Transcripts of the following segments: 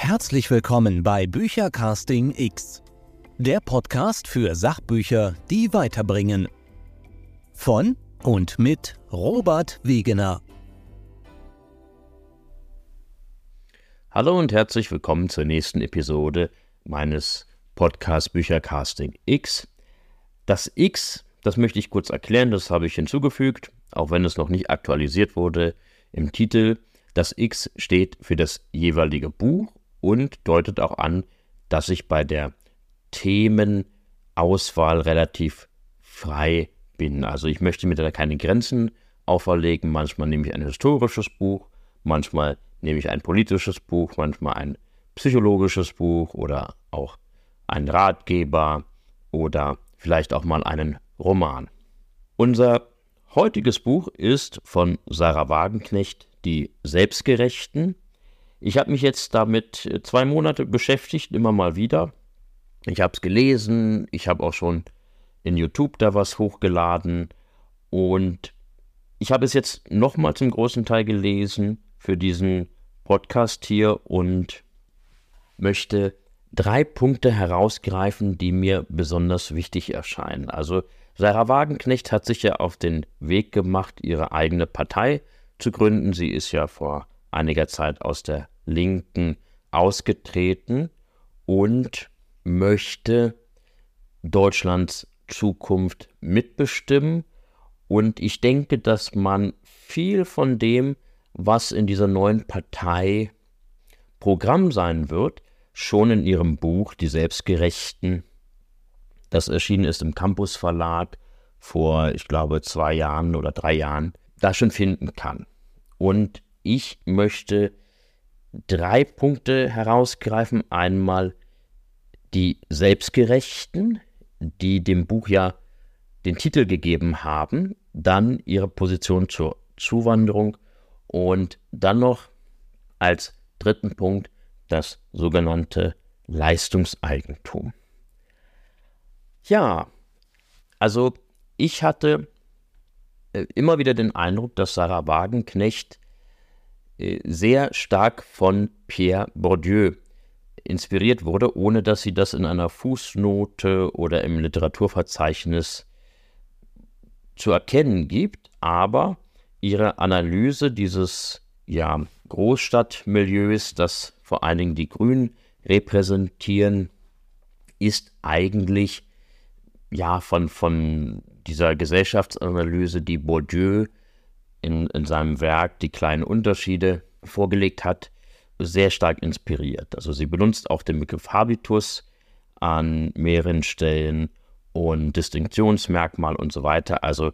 Herzlich willkommen bei Büchercasting X, der Podcast für Sachbücher, die weiterbringen. Von und mit Robert Wegener. Hallo und herzlich willkommen zur nächsten Episode meines Podcasts Büchercasting X. Das X, das möchte ich kurz erklären, das habe ich hinzugefügt, auch wenn es noch nicht aktualisiert wurde im Titel. Das X steht für das jeweilige Buch und deutet auch an, dass ich bei der Themenauswahl relativ frei bin. Also ich möchte mir da keine Grenzen auferlegen. Manchmal nehme ich ein historisches Buch, manchmal nehme ich ein politisches Buch, manchmal ein psychologisches Buch oder auch einen Ratgeber oder vielleicht auch mal einen Roman. Unser heutiges Buch ist von Sarah Wagenknecht, Die Selbstgerechten. Ich habe mich jetzt damit 2 Monate beschäftigt, immer mal wieder. Ich habe es gelesen, ich habe auch schon in YouTube da was hochgeladen und ich habe es jetzt nochmal zum großen Teil gelesen für diesen Podcast hier und möchte 3 Punkte herausgreifen, die mir besonders wichtig erscheinen. Also Sarah Wagenknecht hat sich ja auf den Weg gemacht, ihre eigene Partei zu gründen. Sie ist ja vor einiger Zeit aus der Linken ausgetreten und möchte Deutschlands Zukunft mitbestimmen. Und ich denke, dass man viel von dem, was in dieser neuen Partei Programm sein wird, schon in ihrem Buch Die Selbstgerechten, das erschienen ist im Campus Verlag vor, ich glaube, 2 Jahren oder 3 Jahren, da schon finden kann. Und ich möchte 3 Punkte herausgreifen. Einmal die Selbstgerechten, die dem Buch ja den Titel gegeben haben, dann ihre Position zur Zuwanderung und dann noch als 3. Punkt das sogenannte Leistungseigentum. Ja, also ich hatte immer wieder den Eindruck, dass Sarah Wagenknecht sehr stark von Pierre Bourdieu inspiriert wurde, ohne dass sie das in einer Fußnote oder im Literaturverzeichnis zu erkennen gibt. Aber ihre Analyse dieses Großstadtmilieus, das vor allen Dingen die Grünen repräsentieren, ist eigentlich von dieser Gesellschaftsanalyse, die Bourdieu in seinem Werk Die kleinen Unterschiede vorgelegt hat, sehr stark inspiriert. Also sie benutzt auch den Begriff Habitus an mehreren Stellen und Distinktionsmerkmal und so weiter. Also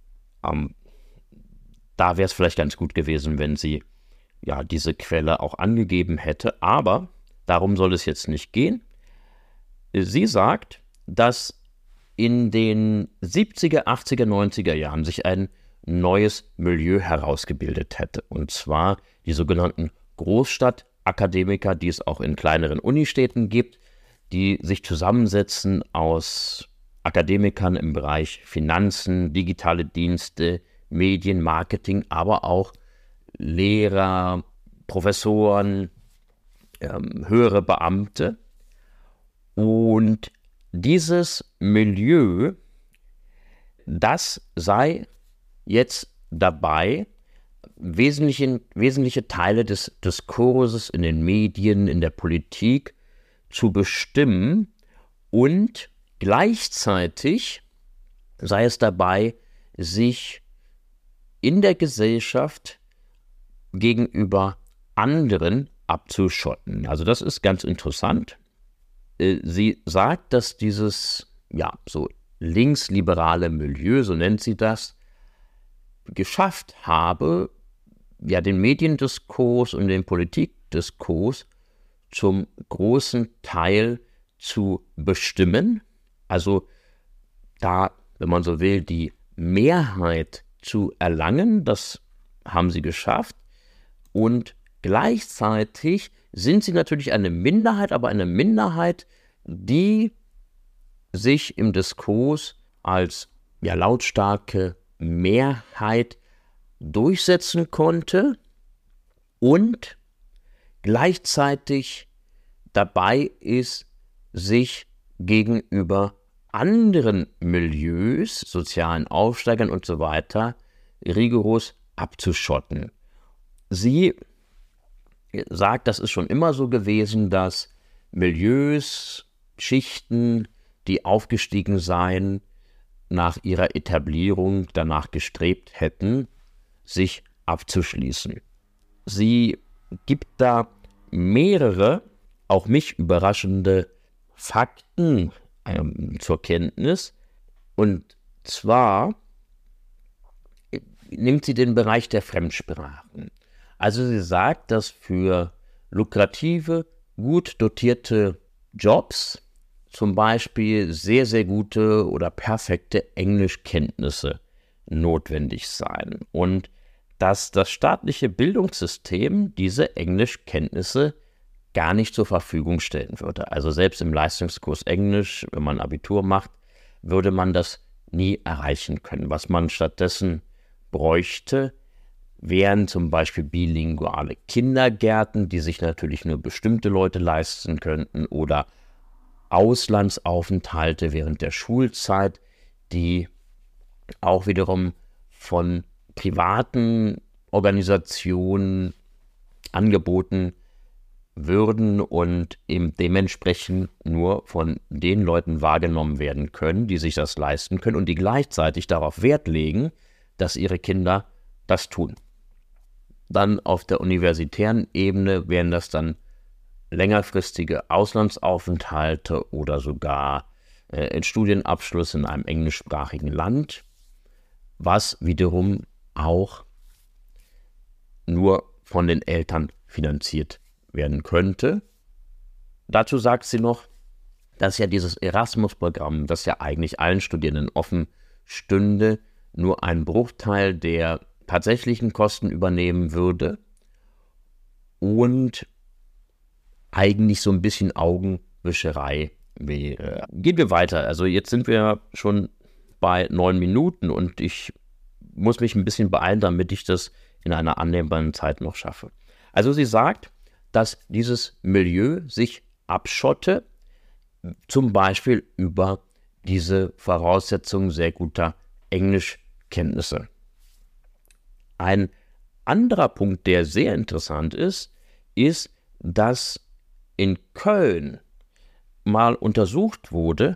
da wäre es vielleicht ganz gut gewesen, wenn sie diese Quelle auch angegeben hätte. Aber darum soll es jetzt nicht gehen. Sie sagt, dass in den 70er, 80er, 90er Jahren sich ein neues Milieu herausgebildet hätte. Und zwar die sogenannten Großstadtakademiker, die es auch in kleineren Unistädten gibt, die sich zusammensetzen aus Akademikern im Bereich Finanzen, digitale Dienste, Medien, Marketing, aber auch Lehrer, Professoren, höhere Beamte. Und dieses Milieu, das sei jetzt dabei, wesentliche Teile des Diskurses in den Medien, in der Politik zu bestimmen und gleichzeitig sei es dabei, sich in der Gesellschaft gegenüber anderen abzuschotten. Also das ist ganz interessant. Sie sagt, dass dieses so linksliberale Milieu, so nennt sie das, geschafft habe, den Mediendiskurs und den Politikdiskurs zum großen Teil zu bestimmen. Also da, wenn man so will, die Mehrheit zu erlangen, das haben sie geschafft. Und gleichzeitig sind sie natürlich eine Minderheit, aber eine Minderheit, die sich im Diskurs als lautstarke Mehrheit durchsetzen konnte und gleichzeitig dabei ist, sich gegenüber anderen Milieus, sozialen Aufsteigern und so weiter, rigoros abzuschotten. Sie sagt, das ist schon immer so gewesen, dass Milieus, Schichten, die aufgestiegen seien, nach ihrer Etablierung danach gestrebt hätten, sich abzuschließen. Sie gibt da mehrere, auch mich überraschende Fakten zur Kenntnis. Und zwar nimmt sie den Bereich der Fremdsprachen. Also sie sagt, dass für lukrative, gut dotierte Jobs zum Beispiel sehr, sehr gute oder perfekte Englischkenntnisse notwendig seien und dass das staatliche Bildungssystem diese Englischkenntnisse gar nicht zur Verfügung stellen würde. Also selbst im Leistungskurs Englisch, wenn man Abitur macht, würde man das nie erreichen können. Was man stattdessen bräuchte, wären zum Beispiel bilinguale Kindergärten, die sich natürlich nur bestimmte Leute leisten könnten, oder Auslandsaufenthalte während der Schulzeit, die auch wiederum von privaten Organisationen angeboten würden und eben dementsprechend nur von den Leuten wahrgenommen werden können, die sich das leisten können und die gleichzeitig darauf Wert legen, dass ihre Kinder das tun. Dann auf der universitären Ebene wären das dann längerfristige Auslandsaufenthalte oder sogar ein Studienabschluss in einem englischsprachigen Land, was wiederum auch nur von den Eltern finanziert werden könnte. Dazu sagt sie noch, dass ja dieses Erasmus-Programm, das ja eigentlich allen Studierenden offen stünde, nur einen Bruchteil der tatsächlichen Kosten übernehmen würde und eigentlich so ein bisschen Augenwischerei wäre. Gehen wir weiter. Also jetzt sind wir schon bei 9 Minuten und ich muss mich ein bisschen beeilen, damit ich das in einer annehmbaren Zeit noch schaffe. Also sie sagt, dass dieses Milieu sich abschotte, zum Beispiel über diese Voraussetzung sehr guter Englischkenntnisse. Ein anderer Punkt, der sehr interessant ist, dass in Köln mal untersucht wurde,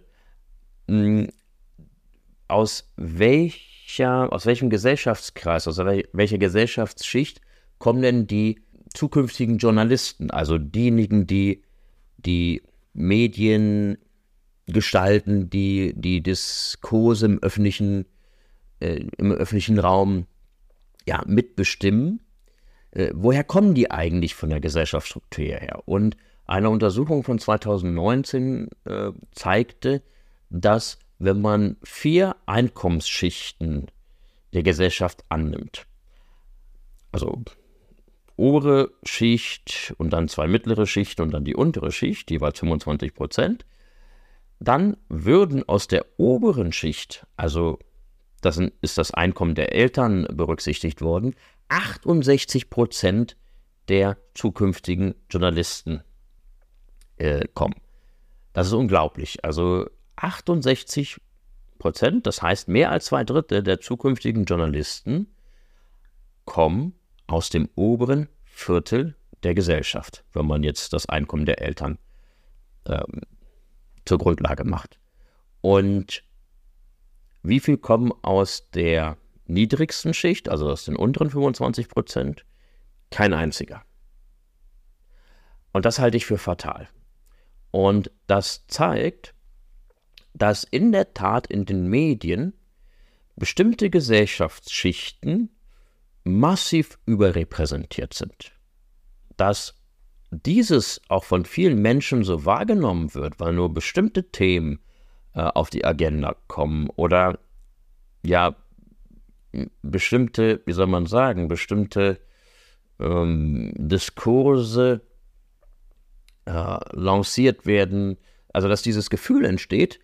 aus welchem Gesellschaftskreis, aus welcher Gesellschaftsschicht kommen denn die zukünftigen Journalisten, also diejenigen, die die Medien gestalten, die Diskurse im öffentlichen Raum mitbestimmen. Woher kommen die eigentlich von der Gesellschaftsstruktur her? Und eine Untersuchung von 2019 zeigte, dass wenn man 4 Einkommensschichten der Gesellschaft annimmt, also obere Schicht und dann 2 mittlere Schichten und dann die untere Schicht, jeweils 25%, dann würden aus der oberen Schicht, also das ist das Einkommen der Eltern berücksichtigt worden, 68% der zukünftigen Journalisten kommen. Das ist unglaublich. Also 68%, das heißt mehr als 2/3 der zukünftigen Journalisten kommen aus dem oberen Viertel der Gesellschaft, wenn man jetzt das Einkommen der Eltern zur Grundlage macht. Und wie viel kommen aus der niedrigsten Schicht, also aus den unteren 25%? Kein einziger. Und das halte ich für fatal. Und das zeigt, dass in der Tat in den Medien bestimmte Gesellschaftsschichten massiv überrepräsentiert sind. Dass dieses auch von vielen Menschen so wahrgenommen wird, weil nur bestimmte Themen auf die Agenda kommen oder bestimmte, bestimmte Diskurse lanciert werden, also dass dieses Gefühl entsteht,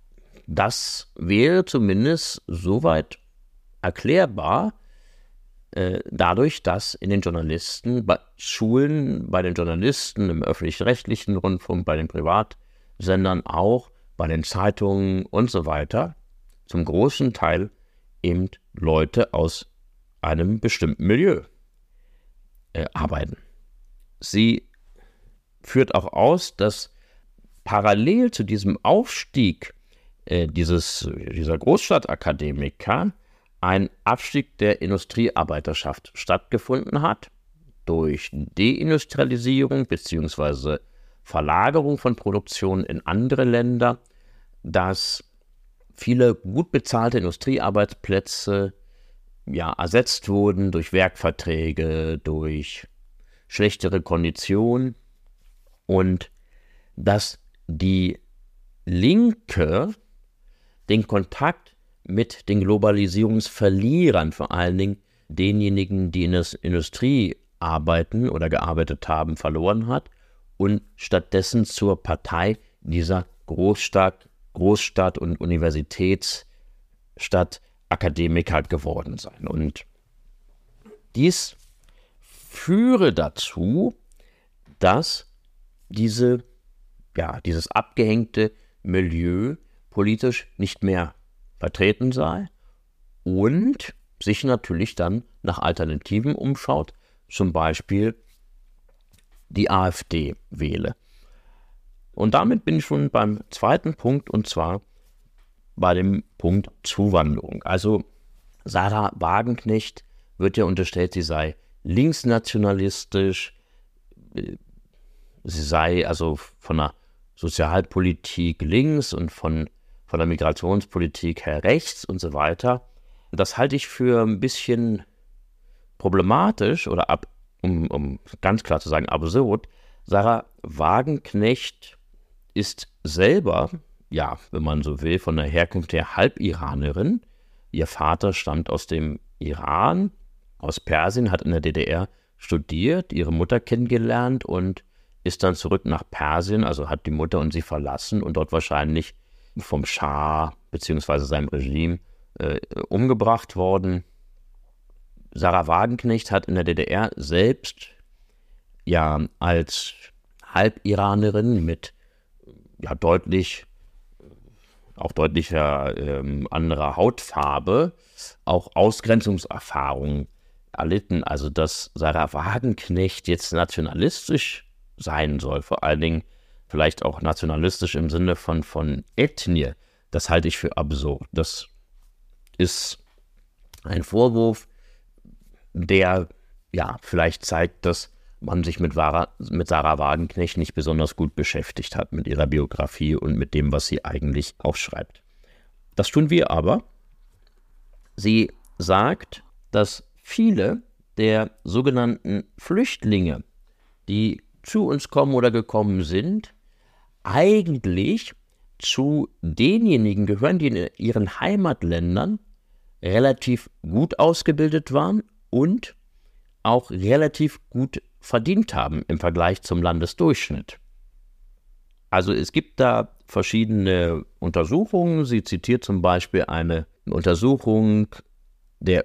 das wäre zumindest soweit erklärbar, dadurch, dass in den Journalisten, bei Schulen, bei den Journalisten, im öffentlich-rechtlichen Rundfunk, bei den Privatsendern auch, bei den Zeitungen und so weiter, zum großen Teil eben Leute aus einem bestimmten Milieu arbeiten. Sie führt auch aus, dass parallel zu diesem Aufstieg dieser Großstadtakademiker ein Abstieg der Industriearbeiterschaft stattgefunden hat durch Deindustrialisierung bzw. Verlagerung von Produktion in andere Länder, dass viele gut bezahlte Industriearbeitsplätze ersetzt wurden durch Werkverträge, durch schlechtere Konditionen und dass die Linke den Kontakt mit den Globalisierungsverlierern, vor allen Dingen denjenigen, die in der Industrie arbeiten oder gearbeitet haben, verloren hat und stattdessen zur Partei dieser Großstadt- und Universitätsstadt Akademiker geworden sein. Und dies führe dazu, dass dieses abgehängte Milieu politisch nicht mehr vertreten sei und sich natürlich dann nach Alternativen umschaut, zum Beispiel die AfD wähle. Und damit bin ich schon beim zweiten Punkt, und zwar bei dem Punkt Zuwanderung. Also Sarah Wagenknecht wird ja unterstellt, sie sei linksnationalistisch, sie sei also von der Sozialpolitik links und von der Migrationspolitik her rechts und so weiter. Das halte ich für ein bisschen problematisch oder um ganz klar zu sagen, absurd. Sarah Wagenknecht ist selber, wenn man so will, von der Herkunft her Halbiranerin. Ihr Vater stammt aus dem Iran, aus Persien, hat in der DDR studiert, ihre Mutter kennengelernt und ist dann zurück nach Persien, also hat die Mutter und sie verlassen und dort wahrscheinlich vom Schah bzw. seinem Regime umgebracht worden. Sarah Wagenknecht hat in der DDR selbst als Halbiranerin mit deutlicher anderer Hautfarbe auch Ausgrenzungserfahrungen erlitten. Also dass Sarah Wagenknecht jetzt nationalistisch sein soll, vor allen Dingen vielleicht auch nationalistisch im Sinne von Ethnie, das halte ich für absurd. Das ist ein Vorwurf, der vielleicht zeigt, dass man sich mit Sarah Wagenknecht nicht besonders gut beschäftigt hat, mit ihrer Biografie und mit dem, was sie eigentlich aufschreibt. Das tun wir aber. Sie sagt, dass viele der sogenannten Flüchtlinge, die zu uns kommen oder gekommen sind, eigentlich zu denjenigen gehören, die in ihren Heimatländern relativ gut ausgebildet waren und auch relativ gut verdient haben im Vergleich zum Landesdurchschnitt. Also es gibt da verschiedene Untersuchungen. Sie zitiert zum Beispiel eine Untersuchung der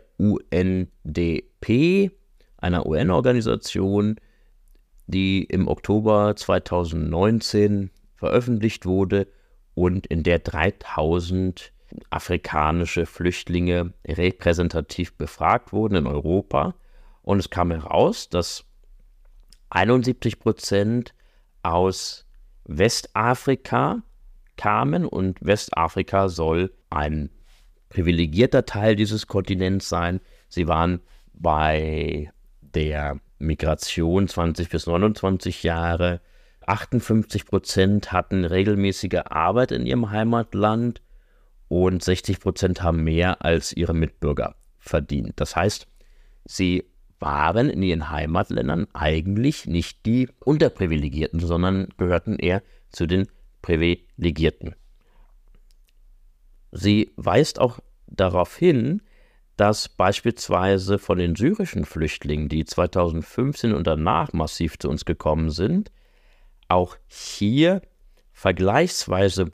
UNDP, einer UN-Organisation, die im Oktober 2019 veröffentlicht wurde und in der 3000 afrikanische Flüchtlinge repräsentativ befragt wurden in Europa. Und es kam heraus, dass 71% aus Westafrika kamen und Westafrika soll ein privilegierter Teil dieses Kontinents sein. Sie waren bei der Migration 20 bis 29 Jahre. 58% hatten regelmäßige Arbeit in ihrem Heimatland und 60% haben mehr als ihre Mitbürger verdient. Das heißt, sie waren in ihren Heimatländern eigentlich nicht die Unterprivilegierten, sondern gehörten eher zu den Privilegierten. Sie weist auch darauf hin, dass beispielsweise von den syrischen Flüchtlingen, die 2015 und danach massiv zu uns gekommen sind, auch hier vergleichsweise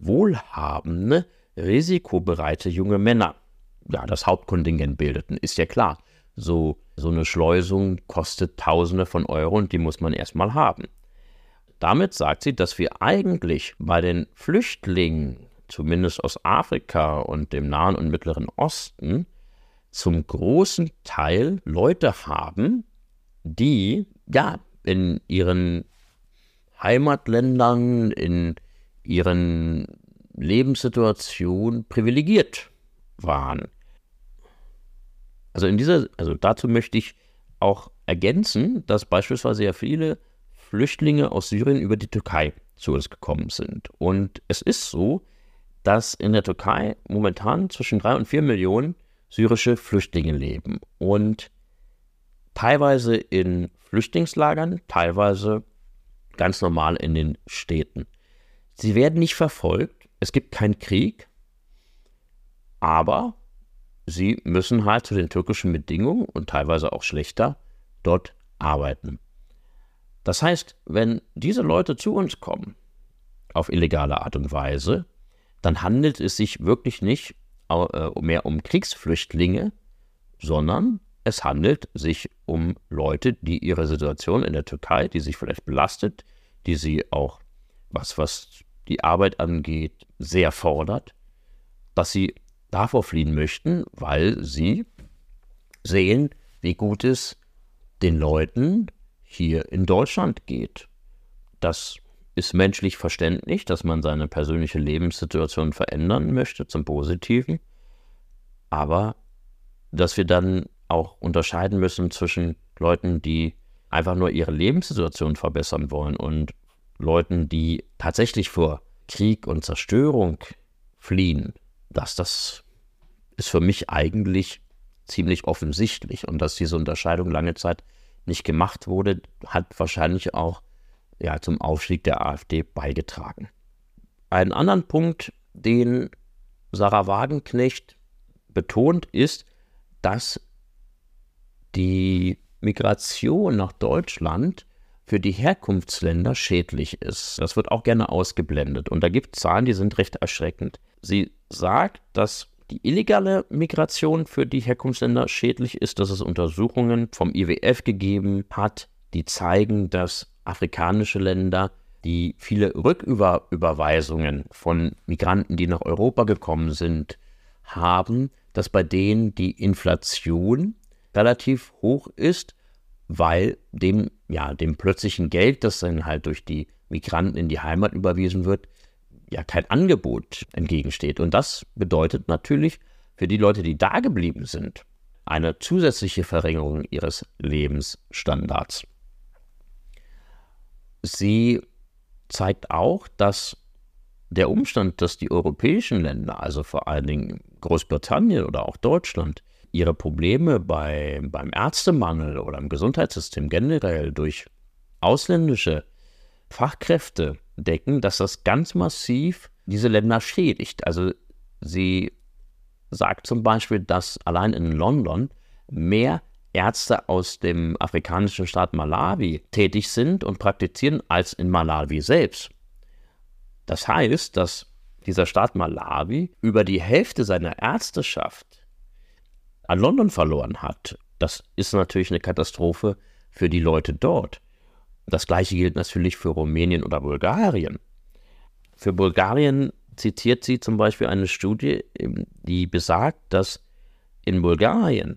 wohlhabende, risikobereite junge Männer das Hauptkontingent bildeten. Ist ja klar, so eine Schleusung kostet Tausende von Euro und die muss man erstmal haben. Damit sagt sie, dass wir eigentlich bei den Flüchtlingen, zumindest aus Afrika und dem Nahen und Mittleren Osten, zum großen Teil Leute haben, die in ihren Heimatländern, in ihren Lebenssituationen privilegiert waren. Also dazu möchte ich auch ergänzen, dass beispielsweise ja viele Flüchtlinge aus Syrien über die Türkei zu uns gekommen sind. Und es ist so, dass in der Türkei momentan zwischen 3 und 4 Millionen syrische Flüchtlinge leben. Und teilweise in Flüchtlingslagern, teilweise ganz normal in den Städten. Sie werden nicht verfolgt, es gibt keinen Krieg, aber sie müssen halt zu den türkischen Bedingungen und teilweise auch schlechter dort arbeiten. Das heißt, wenn diese Leute zu uns kommen, auf illegale Art und Weise, dann handelt es sich wirklich nicht mehr um Kriegsflüchtlinge, sondern es handelt sich um Leute, die ihre Situation in der Türkei, die sich vielleicht belastet, die sie auch, was die Arbeit angeht, sehr fordert, dass sie davor fliehen möchten, weil sie sehen, wie gut es den Leuten hier in Deutschland geht. Das ist menschlich verständlich, dass man seine persönliche Lebenssituation verändern möchte zum Positiven, aber dass wir dann auch unterscheiden müssen zwischen Leuten, die einfach nur ihre Lebenssituation verbessern wollen und Leuten, die tatsächlich vor Krieg und Zerstörung fliehen, das ist für mich eigentlich ziemlich offensichtlich. Und dass diese Unterscheidung lange Zeit nicht gemacht wurde, hat wahrscheinlich auch zum Aufstieg der AfD beigetragen. Einen anderen Punkt, den Sarah Wagenknecht betont, ist, dass die Migration nach Deutschland für die Herkunftsländer schädlich ist. Das wird auch gerne ausgeblendet. Und da gibt es Zahlen, die sind recht erschreckend. Sie sagt, dass die illegale Migration für die Herkunftsländer schädlich ist, dass es Untersuchungen vom IWF gegeben hat, die zeigen, dass afrikanische Länder, die viele Rücküberweisungen von Migranten, die nach Europa gekommen sind, haben, dass bei denen die Inflation relativ hoch ist, weil dem plötzlichen Geld, das dann halt durch die Migranten in die Heimat überwiesen wird, kein Angebot entgegensteht. Und das bedeutet natürlich für die Leute, die da geblieben sind, eine zusätzliche Verringerung ihres Lebensstandards. Sie zeigt auch, dass der Umstand, dass die europäischen Länder, also vor allen Dingen Großbritannien oder auch Deutschland, ihre Probleme beim Ärztemangel oder im Gesundheitssystem generell durch ausländische Fachkräfte decken, dass das ganz massiv diese Länder schädigt. Also sie sagt zum Beispiel, dass allein in London mehr Ärzte aus dem afrikanischen Staat Malawi tätig sind und praktizieren als in Malawi selbst. Das heißt, dass dieser Staat Malawi über die Hälfte seiner Ärzteschaft an London verloren hat. Das ist natürlich eine Katastrophe für die Leute dort. Das Gleiche gilt natürlich für Rumänien oder Bulgarien. Für Bulgarien zitiert sie zum Beispiel eine Studie, die besagt, dass in Bulgarien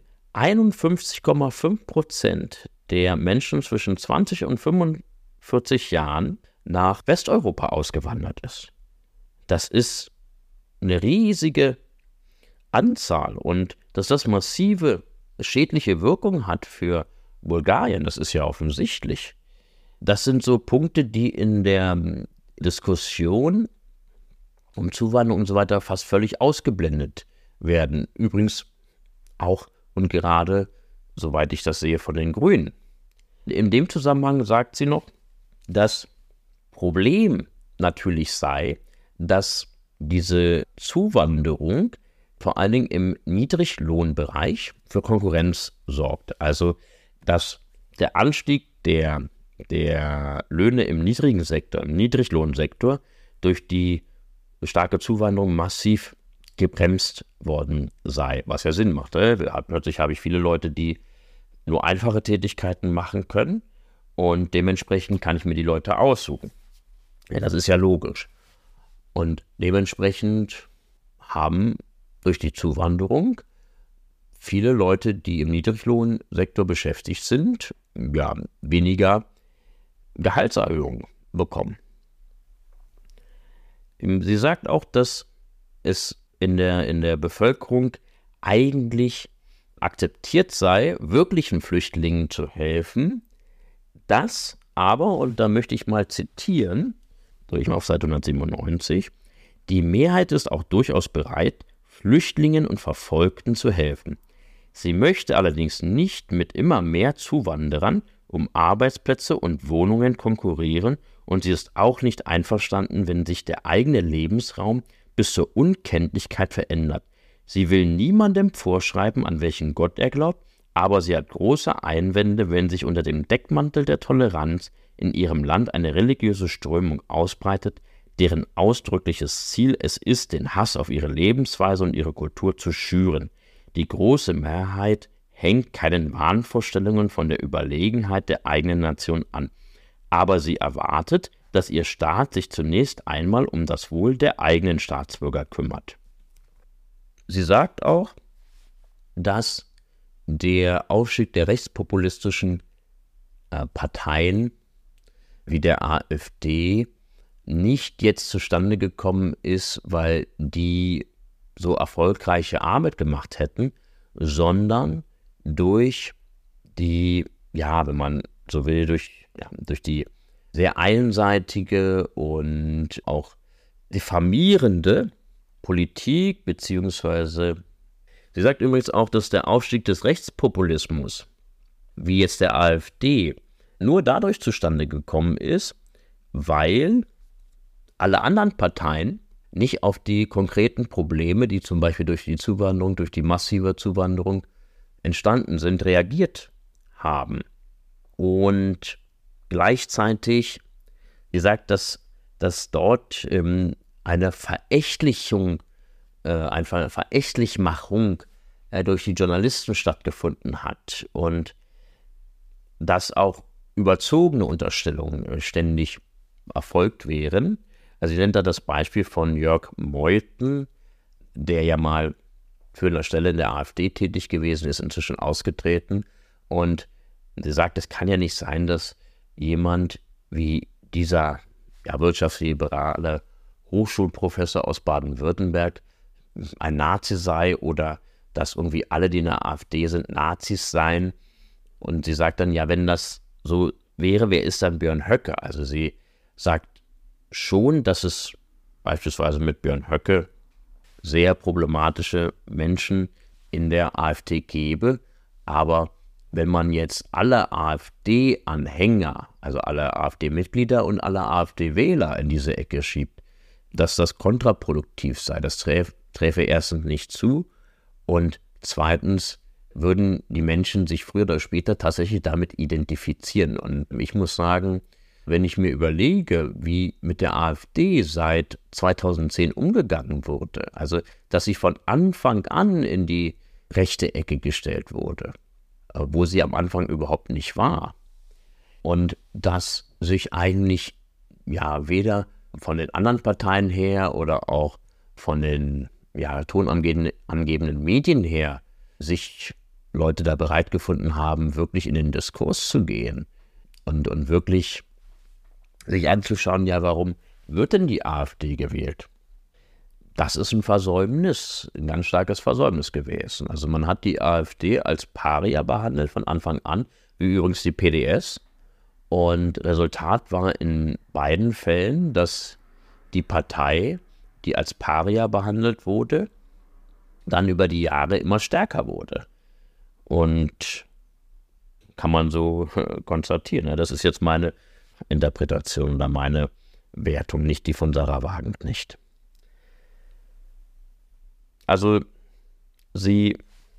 51,5% der Menschen zwischen 20 und 45 Jahren nach Westeuropa ausgewandert ist. Das ist eine riesige Anzahl und dass das massive schädliche Wirkung hat für Bulgarien, das ist ja offensichtlich. Das sind so Punkte, die in der Diskussion um Zuwanderung und so weiter fast völlig ausgeblendet werden. Übrigens auch und gerade, soweit ich das sehe, von den Grünen. In dem Zusammenhang sagt sie noch, das Problem natürlich sei, dass diese Zuwanderung vor allen Dingen im Niedriglohnbereich für Konkurrenz sorgt. Also, dass der Anstieg der Löhne im Niedriglohnsektor durch die starke Zuwanderung massiv gebremst worden sei, was ja Sinn macht. Plötzlich habe ich viele Leute, die nur einfache Tätigkeiten machen können und dementsprechend kann ich mir die Leute aussuchen. Ja, das ist ja logisch. Und dementsprechend haben durch die Zuwanderung viele Leute, die im Niedriglohnsektor beschäftigt sind, ja, weniger Gehaltserhöhungen bekommen. Sie sagt auch, dass es in der Bevölkerung eigentlich akzeptiert sei, wirklichen Flüchtlingen zu helfen, dass aber, und da möchte ich mal zitieren, so ich mal auf Seite 197, die Mehrheit ist auch durchaus bereit, Flüchtlingen und Verfolgten zu helfen. Sie möchte allerdings nicht mit immer mehr Zuwanderern um Arbeitsplätze und Wohnungen konkurrieren und sie ist auch nicht einverstanden, wenn sich der eigene Lebensraum bis zur Unkenntlichkeit verändert. Sie will niemandem vorschreiben, an welchen Gott er glaubt, aber sie hat große Einwände, wenn sich unter dem Deckmantel der Toleranz in ihrem Land eine religiöse Strömung ausbreitet, deren ausdrückliches Ziel es ist, den Hass auf ihre Lebensweise und ihre Kultur zu schüren. Die große Mehrheit hängt keinen Wahnvorstellungen von der Überlegenheit der eigenen Nation an, aber sie erwartet, dass ihr Staat sich zunächst einmal um das Wohl der eigenen Staatsbürger kümmert. Sie sagt auch, dass der Aufstieg der rechtspopulistischen Parteien wie der AfD nicht jetzt zustande gekommen ist, weil die so erfolgreiche Arbeit gemacht hätten, sondern durch die, ja, wenn man so will, durch die sehr einseitige und auch diffamierende Politik, beziehungsweise sie sagt übrigens auch, dass der Aufstieg des Rechtspopulismus, wie jetzt der AfD, nur dadurch zustande gekommen ist, weil alle anderen Parteien nicht auf die konkreten Probleme, die zum Beispiel durch die Zuwanderung, durch die massive Zuwanderung entstanden sind, reagiert haben. Und gleichzeitig, sie sagt, dass dort eine Verächtlichmachung durch die Journalisten stattgefunden hat und dass auch überzogene Unterstellungen ständig erfolgt wären. Also sie nennt da das Beispiel von Jörg Meuthen, der ja mal für eine Stelle in der AfD tätig gewesen ist, inzwischen ausgetreten. Und sie sagt, es kann ja nicht sein, dass jemand wie dieser wirtschaftsliberale Hochschulprofessor aus Baden-Württemberg ein Nazi sei oder dass irgendwie alle, die in der AfD sind, Nazis seien. Und sie sagt dann, ja, wenn das so wäre, wer ist dann Björn Höcke? Also sie sagt schon, dass es beispielsweise mit Björn Höcke sehr problematische Menschen in der AfD gäbe, aber wenn man jetzt alle AfD-Anhänger, also alle AfD-Mitglieder und alle AfD-Wähler in diese Ecke schiebt, dass das kontraproduktiv sei. Das träfe erstens nicht zu und zweitens würden die Menschen sich früher oder später tatsächlich damit identifizieren. Und ich muss sagen, wenn ich mir überlege, wie mit der AfD seit 2010 umgegangen wurde, also dass sie von Anfang an in die rechte Ecke gestellt wurde, wo sie am Anfang überhaupt nicht war. Und dass sich eigentlich weder von den anderen Parteien her oder auch von den tonangebenden Medien her sich Leute da bereit gefunden haben, wirklich in den Diskurs zu gehen und wirklich sich anzuschauen, warum wird denn die AfD gewählt? Das ist ein Versäumnis, ein ganz starkes Versäumnis gewesen. Also man hat die AfD als Paria behandelt von Anfang an, wie übrigens die PDS. Und Resultat war in beiden Fällen, dass die Partei, die als Paria behandelt wurde, dann über die Jahre immer stärker wurde. Und kann man so konstatieren. Das ist jetzt meine Interpretation oder meine Wertung, nicht die von Sarah Wagenknecht. Also sie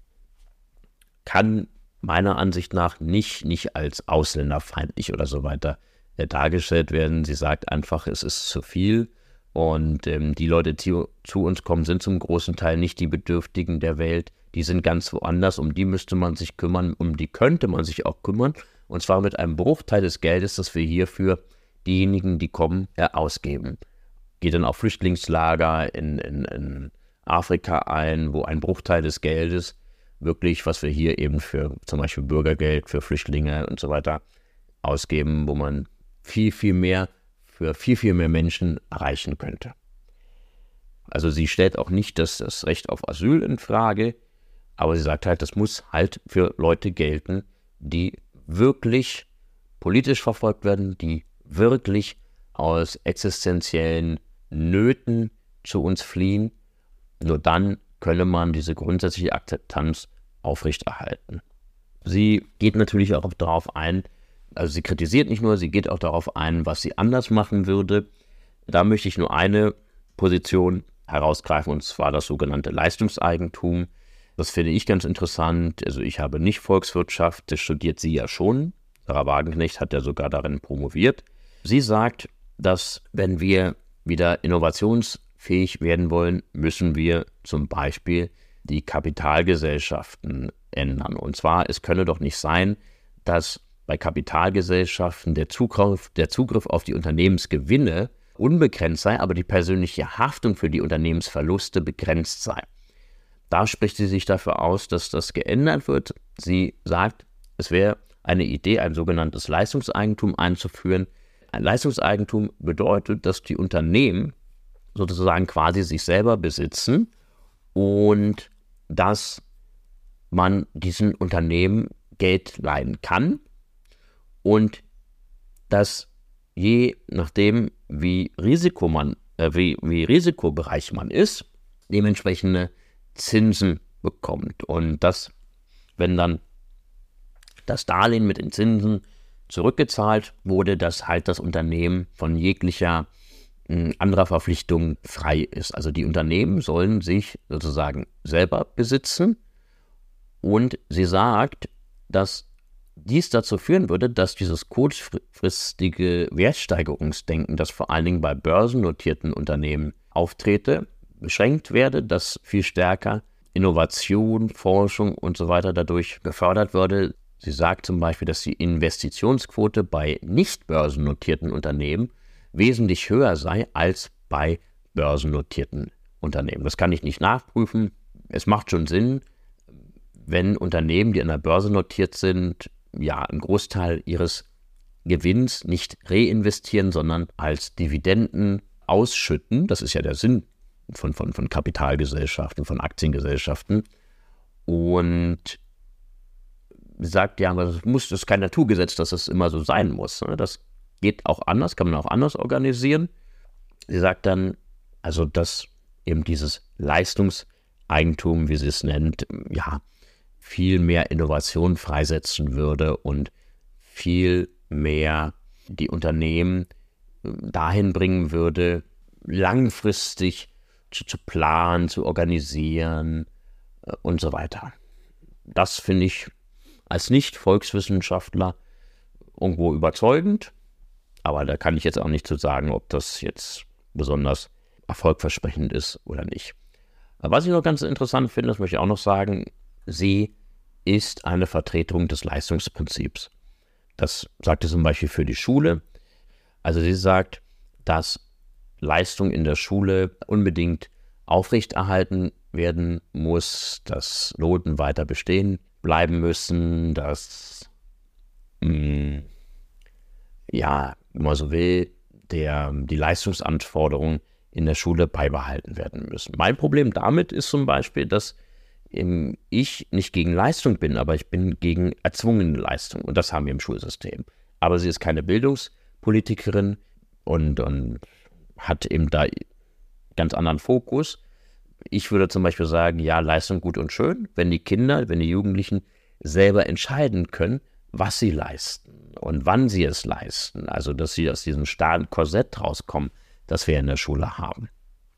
kann meiner Ansicht nach nicht als ausländerfeindlich oder so weiter dargestellt werden. Sie sagt einfach, es ist zu viel Und die Leute, die zu uns kommen, sind zum großen Teil nicht die Bedürftigen der Welt. Die sind ganz woanders, um die müsste man sich kümmern, um die könnte man sich auch kümmern. Und zwar mit einem Bruchteil des Geldes, das wir hier für diejenigen, die kommen, ausgeben. Geht dann auf Flüchtlingslager in Afrika ein, wo ein Bruchteil des Geldes wirklich, was wir hier eben für zum Beispiel Bürgergeld, für Flüchtlinge und so weiter ausgeben, wo man viel, viel mehr für viel, viel mehr Menschen erreichen könnte. Also sie stellt auch nicht das Recht auf Asyl in Frage, aber sie sagt halt, das muss halt für Leute gelten, die wirklich politisch verfolgt werden, die wirklich aus existenziellen Nöten zu uns fliehen. Nur dann könne man diese grundsätzliche Akzeptanz aufrechterhalten. Sie geht natürlich auch darauf ein, also sie kritisiert nicht nur, sie geht auch darauf ein, was sie anders machen würde. Da möchte ich nur eine Position herausgreifen, und zwar das sogenannte Leistungseigentum. Das finde ich ganz interessant. Also ich habe nicht Volkswirtschaft, das studiert sie ja schon. Sarah Wagenknecht hat ja sogar darin promoviert. Sie sagt, dass wenn wir wieder innovationsfähig werden wollen, müssen wir zum Beispiel die Kapitalgesellschaften ändern. Und zwar, es könne doch nicht sein, dass bei Kapitalgesellschaften der Zugriff auf die Unternehmensgewinne unbegrenzt sei, aber die persönliche Haftung für die Unternehmensverluste begrenzt sei. Da spricht sie sich dafür aus, dass das geändert wird. Sie sagt, es wäre eine Idee, ein sogenanntes Leistungseigentum einzuführen. Ein Leistungseigentum bedeutet, dass die Unternehmen sozusagen quasi sich selber besitzen und dass man diesen Unternehmen Geld leihen kann und dass je nachdem, wie risikobereich man ist, dementsprechende Zinsen bekommt. Und dass, wenn dann das Darlehen mit den Zinsen zurückgezahlt wurde, dass halt das Unternehmen von jeglicher anderer Verpflichtung frei ist. Also die Unternehmen sollen sich sozusagen selber besitzen, und sie sagt, dass dies dazu führen würde, dass dieses kurzfristige Wertsteigerungsdenken, das vor allen Dingen bei börsennotierten Unternehmen auftrete, beschränkt werde, dass viel stärker Innovation, Forschung und so weiter dadurch gefördert würde. Sie sagt zum Beispiel, dass die Investitionsquote bei nicht börsennotierten Unternehmen wesentlich höher sei als bei börsennotierten Unternehmen. Das kann ich nicht nachprüfen. Es macht schon Sinn, wenn Unternehmen, die an der Börse notiert sind, ja einen Großteil ihres Gewinns nicht reinvestieren, sondern als Dividenden ausschütten. Das ist ja der Sinn von Kapitalgesellschaften, von Aktiengesellschaften. Und sie sagt, ja, aber das ist kein Naturgesetz, dass es immer so sein muss. Das geht auch anders, kann man auch anders organisieren. Sie sagt dann, also dass eben dieses Leistungseigentum, wie sie es nennt, ja, viel mehr Innovation freisetzen würde und viel mehr die Unternehmen dahin bringen würde, langfristig zu planen, zu organisieren und so weiter. Das finde ich als Nicht-Volkswissenschaftler irgendwo überzeugend, aber da kann ich jetzt auch nicht zu sagen, ob das jetzt besonders erfolgversprechend ist oder nicht. Was ich noch ganz interessant finde, das möchte ich auch noch sagen, sie ist eine Vertretung des Leistungsprinzips. Das sagt sie zum Beispiel für die Schule. Also sie sagt, dass Leistung in der Schule unbedingt aufrechterhalten werden muss, dass Noten weiter bestehen bleiben müssen, dass, wenn man so will, die Leistungsanforderungen in der Schule beibehalten werden müssen. Mein Problem damit ist zum Beispiel, dass ich nicht gegen Leistung bin, aber ich bin gegen erzwungene Leistung. Und das haben wir im Schulsystem. Aber sie ist keine Bildungspolitikerin und hat eben da ganz anderen Fokus. Ich würde zum Beispiel sagen, ja, Leistung gut und schön, wenn die Kinder, wenn die Jugendlichen selber entscheiden können, was sie leisten und wann sie es leisten. Also, dass sie aus diesem starren Korsett rauskommen, das wir in der Schule haben.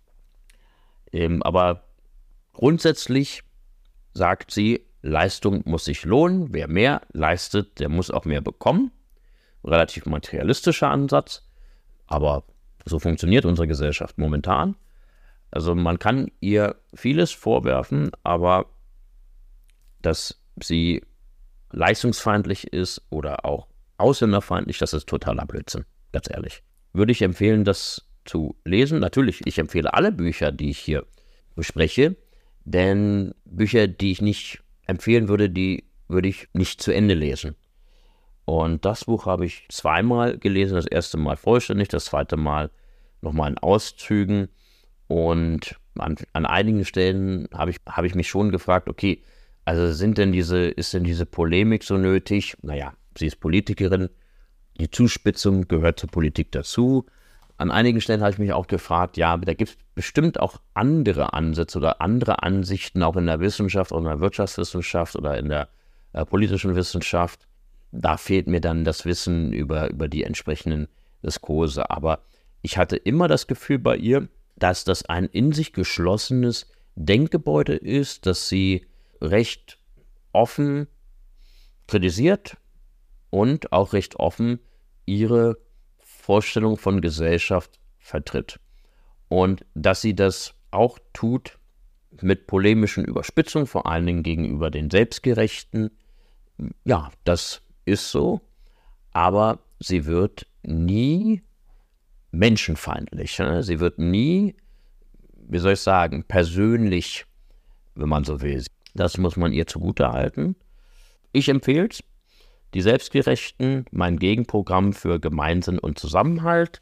Aber grundsätzlich sagt sie, Leistung muss sich lohnen. Wer mehr leistet, der muss auch mehr bekommen. Relativ materialistischer Ansatz, aber So funktioniert unsere Gesellschaft momentan. Also man kann ihr vieles vorwerfen, aber dass sie leistungsfeindlich ist oder auch ausländerfeindlich, das ist totaler Blödsinn, ganz ehrlich. Würde ich empfehlen, das zu lesen? Natürlich, ich empfehle alle Bücher, die ich hier bespreche, denn Bücher, die ich nicht empfehlen würde, die würde ich nicht zu Ende lesen. Und das Buch habe ich zweimal gelesen, das erste Mal vollständig, das zweite Mal nochmal in Auszügen. Und an einigen Stellen habe ich mich schon gefragt, okay, also ist denn diese Polemik so nötig? Naja, sie ist Politikerin, die Zuspitzung gehört zur Politik dazu. An einigen Stellen habe ich mich auch gefragt, ja, da gibt es bestimmt auch andere Ansätze oder andere Ansichten, auch in der Wissenschaft oder in der Wirtschaftswissenschaft oder in der politischen Wissenschaft. Da fehlt mir dann das Wissen über die entsprechenden Diskurse. Aber ich hatte immer das Gefühl bei ihr, dass das ein in sich geschlossenes Denkgebäude ist, dass sie recht offen kritisiert und auch recht offen ihre Vorstellung von Gesellschaft vertritt. Und dass sie das auch tut mit polemischen Überspitzungen, vor allen Dingen gegenüber den Selbstgerechten. Ja, das ist so, aber sie wird nie menschenfeindlich. Sie wird nie, wie soll ich sagen, persönlich, wenn man so will. Das muss man ihr zugutehalten. Ich empfehle es. Die Selbstgerechten, mein Gegenprogramm für Gemeinsinn und Zusammenhalt,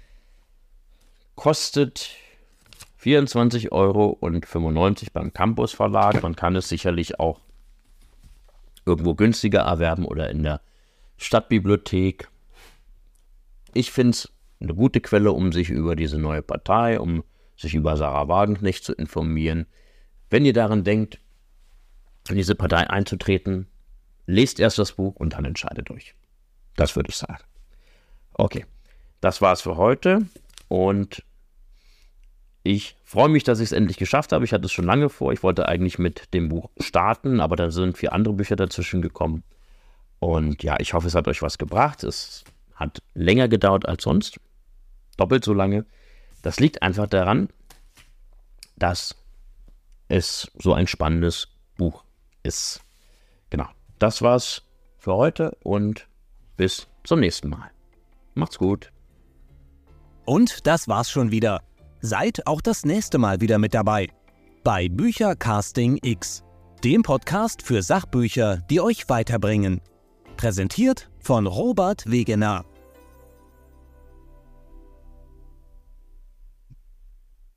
kostet 24,95 € beim Campus Verlag. Man kann es sicherlich auch irgendwo günstiger erwerben oder in der Stadtbibliothek. Ich finde es eine gute Quelle, um sich über diese neue Partei, um sich über Sarah Wagenknecht zu informieren. Wenn ihr daran denkt, in diese Partei einzutreten, lest erst das Buch und dann entscheidet euch. Das würde ich sagen. Okay, das war's für heute und ich freue mich, dass ich es endlich geschafft habe. Ich hatte es schon lange vor. Ich wollte eigentlich mit dem Buch starten, aber dann sind 4 andere Bücher dazwischen gekommen. Und ja, ich hoffe, es hat euch was gebracht. Es hat länger gedauert als sonst. Doppelt so lange. Das liegt einfach daran, dass es so ein spannendes Buch ist. Genau. Das war's für heute und bis zum nächsten Mal. Macht's gut. Und das war's schon wieder. Seid auch das nächste Mal wieder mit dabei. Bei Büchercasting X, dem Podcast für Sachbücher, die euch weiterbringen. Präsentiert von Robert Wegener.